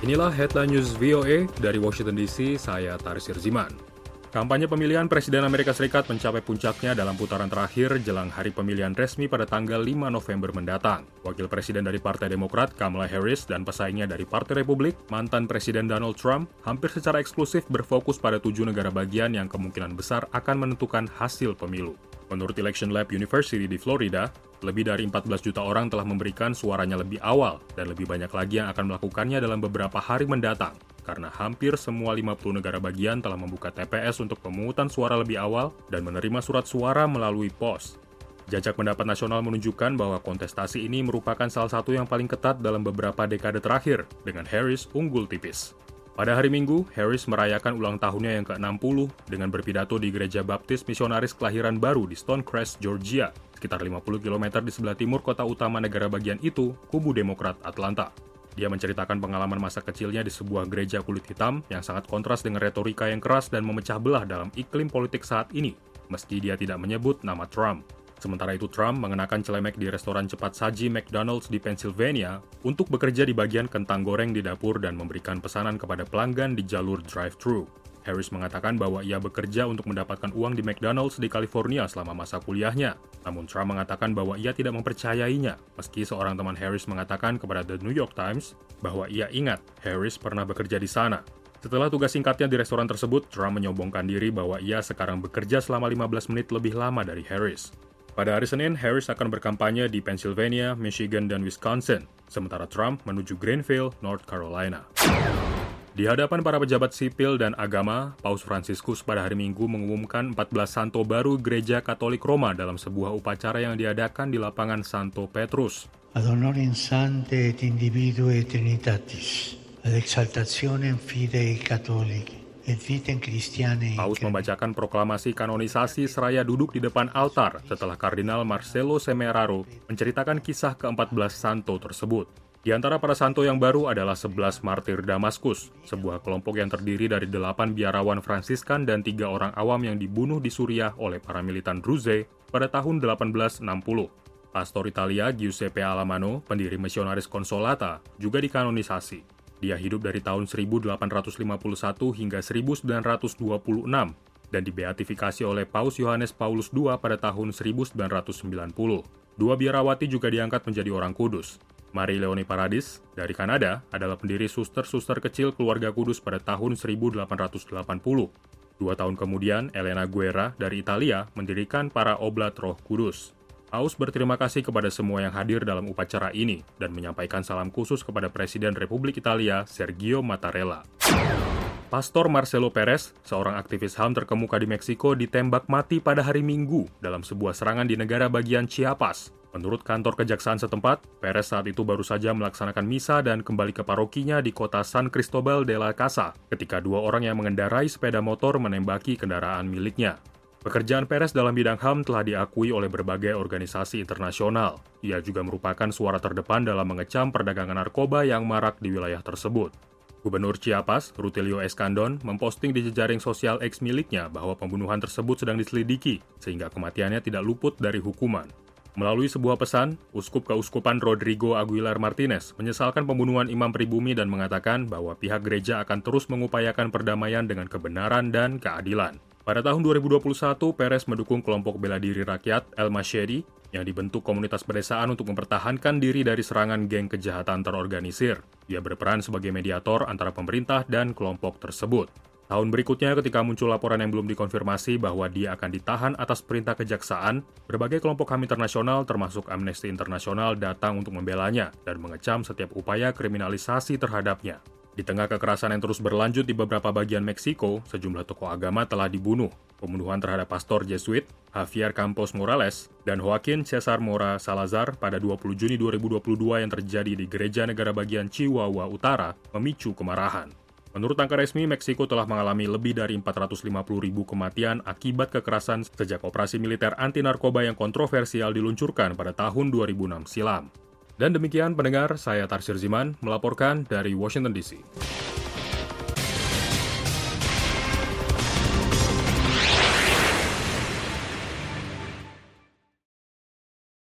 Inilah Headline News VOA dari Washington DC, saya Tarsir Ziman. Kampanye pemilihan Presiden Amerika Serikat mencapai puncaknya dalam putaran terakhir jelang hari pemilihan resmi pada tanggal 5 November mendatang. Wakil Presiden dari Partai Demokrat, Kamala Harris, dan pesaingnya dari Partai Republik, mantan Presiden Donald Trump, hampir secara eksklusif berfokus pada 7 negara bagian yang kemungkinan besar akan menentukan hasil pemilu. Menurut Election Lab University di Florida, lebih dari 14 juta orang telah memberikan suaranya lebih awal dan lebih banyak lagi yang akan melakukannya dalam beberapa hari mendatang karena hampir semua 50 negara bagian telah membuka TPS untuk pemungutan suara lebih awal dan menerima surat suara melalui pos. Jajak pendapat nasional menunjukkan bahwa kontestasi ini merupakan salah satu yang paling ketat dalam beberapa dekade terakhir, dengan Harris unggul tipis. Pada hari Minggu, Harris merayakan ulang tahunnya yang ke-60 dengan berpidato di Gereja Baptis Misionaris Kelahiran Baru di Stonecrest, Georgia, sekitar 50 km di sebelah timur kota utama negara bagian itu, kubu Demokrat Atlanta. Dia menceritakan pengalaman masa kecilnya di sebuah gereja kulit hitam yang sangat kontras dengan retorika yang keras dan memecah belah dalam iklim politik saat ini, meski dia tidak menyebut nama Trump. Sementara itu, Trump mengenakan celemek di restoran cepat saji McDonald's di Pennsylvania untuk bekerja di bagian kentang goreng di dapur dan memberikan pesanan kepada pelanggan di jalur drive-thru. Harris mengatakan bahwa ia bekerja untuk mendapatkan uang di McDonald's di California selama masa kuliahnya. Namun Trump mengatakan bahwa ia tidak mempercayainya, meski seorang teman Harris mengatakan kepada The New York Times bahwa ia ingat Harris pernah bekerja di sana. Setelah tugas singkatnya di restoran tersebut, Trump menyombongkan diri bahwa ia sekarang bekerja selama 15 menit lebih lama dari Harris. Pada hari Senin, Harris akan berkampanye di Pennsylvania, Michigan, dan Wisconsin, sementara Trump menuju Greenville, North Carolina. Di hadapan para pejabat sipil dan agama, Paus Fransiskus pada hari Minggu mengumumkan 14 santo baru Gereja Katolik Roma dalam sebuah upacara yang diadakan di lapangan Santo Petrus. Ad honorem sanctae et individue Trinitatis, ad exaltationem fidei Catholici. Paus membacakan proklamasi kanonisasi seraya duduk di depan altar setelah Kardinal Marcelo Semeraro menceritakan kisah ke-14 santo tersebut. Di antara para santo yang baru adalah 11 martir Damaskus, sebuah kelompok yang terdiri dari 8 biarawan Fransiskan dan 3 orang awam yang dibunuh di Suriah oleh para militan Druze pada tahun 1860. Pastor Italia Giuseppe Alamano, pendiri Misionaris Consolata, juga dikanonisasi. Dia hidup dari tahun 1851 hingga 1926 dan dibeatifikasi oleh Paus Yohanes Paulus II pada tahun 1990. Dua biarawati juga diangkat menjadi orang kudus. Marie Leonie Paradis dari Kanada adalah pendiri suster-suster kecil keluarga kudus pada tahun 1880. 2 tahun kemudian, Elena Guerra dari Italia mendirikan para Oblat Roh Kudus. Paus berterima kasih kepada semua yang hadir dalam upacara ini dan menyampaikan salam khusus kepada Presiden Republik Italia, Sergio Mattarella. Pastor Marcelo Perez, seorang aktivis HAM terkemuka di Meksiko, ditembak mati pada hari Minggu dalam sebuah serangan di negara bagian Chiapas. Menurut kantor kejaksaan setempat, Perez saat itu baru saja melaksanakan misa dan kembali ke parokinya di kota San Cristobal de la Casa ketika 2 orang yang mengendarai sepeda motor menembaki kendaraan miliknya. Pekerjaan Perez dalam bidang HAM telah diakui oleh berbagai organisasi internasional. Ia juga merupakan suara terdepan dalam mengecam perdagangan narkoba yang marak di wilayah tersebut. Gubernur Chiapas, Rutilio Escandon, memposting di jejaring sosial X miliknya bahwa pembunuhan tersebut sedang diselidiki, sehingga kematiannya tidak luput dari hukuman. Melalui sebuah pesan, Uskup Keuskupan Rodrigo Aguilar Martinez menyesalkan pembunuhan Imam Pribumi dan mengatakan bahwa pihak gereja akan terus mengupayakan perdamaian dengan kebenaran dan keadilan. Pada tahun 2021, Perez mendukung kelompok bela diri rakyat El Mashedi yang dibentuk komunitas pedesaan untuk mempertahankan diri dari serangan geng kejahatan terorganisir. Dia berperan sebagai mediator antara pemerintah dan kelompok tersebut. Tahun berikutnya, ketika muncul laporan yang belum dikonfirmasi bahwa dia akan ditahan atas perintah kejaksaan, berbagai kelompok HAM internasional termasuk Amnesty International datang untuk membelanya dan mengecam setiap upaya kriminalisasi terhadapnya. Di tengah kekerasan yang terus berlanjut di beberapa bagian Meksiko, sejumlah tokoh agama telah dibunuh. Pembunuhan terhadap pastor Jesuit, Javier Campos Morales, dan Joaquin Cesar Mora Salazar pada 20 Juni 2022 yang terjadi di Gereja Negara Bagian Chihuahua Utara memicu kemarahan. Menurut angka resmi, Meksiko telah mengalami lebih dari 450.000 kematian akibat kekerasan sejak operasi militer anti-narkoba yang kontroversial diluncurkan pada tahun 2006 silam. Dan demikian pendengar, saya Tarsir Ziman melaporkan dari Washington DC.